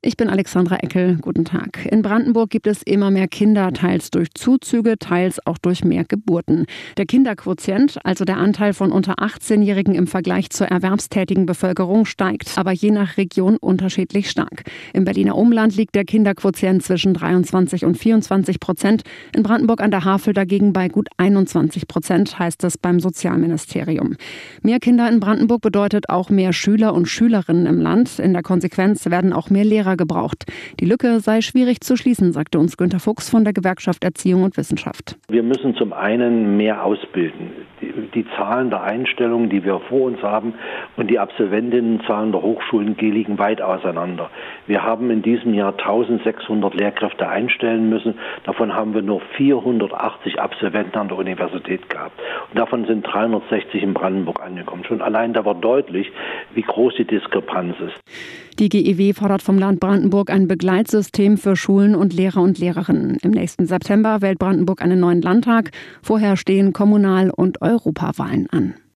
Ich bin Alexandra Eckel. Guten Tag. In Brandenburg gibt es immer mehr Kinder, teils durch Zuzüge, teils auch durch mehr Geburten. Der Kinderquotient, also der Anteil von unter 18-Jährigen im Vergleich zur erwerbstätigen Bevölkerung, steigt, aber je nach Region unterschiedlich stark. Im Berliner Umland liegt der Kinderquotient zwischen 23 und 24%. In Brandenburg an der Havel dagegen bei gut 21%, heißt es beim Sozialministerium. Mehr Kinder in Brandenburg bedeutet auch mehr Schüler und Schülerinnen im Land. In der Konsequenz werden auch mehr Lehrer gebraucht. Die Lücke sei schwierig zu schließen, sagte uns Günter Fuchs von der Gewerkschaft Erziehung und Wissenschaft. Wir müssen zum einen mehr ausbilden. Die Zahlen der Einstellungen, die wir vor uns haben, und die Absolventinnenzahlen der Hochschulen liegen weit auseinander. Wir haben in diesem Jahr 1600 Lehrkräfte einstellen müssen. Davon haben wir nur 480 Absolventen an der Universität gehabt. Und davon sind 360 in Brandenburg angekommen. Schon allein da war deutlich, wie groß die Diskrepanz ist. Die GEW fordert vom Land Brandenburg ein Begleitsystem für Schulen und Lehrer und Lehrerinnen. Im nächsten September wählt Brandenburg einen neuen Landtag. Vorher stehen Kommunal- und Europawahlen an.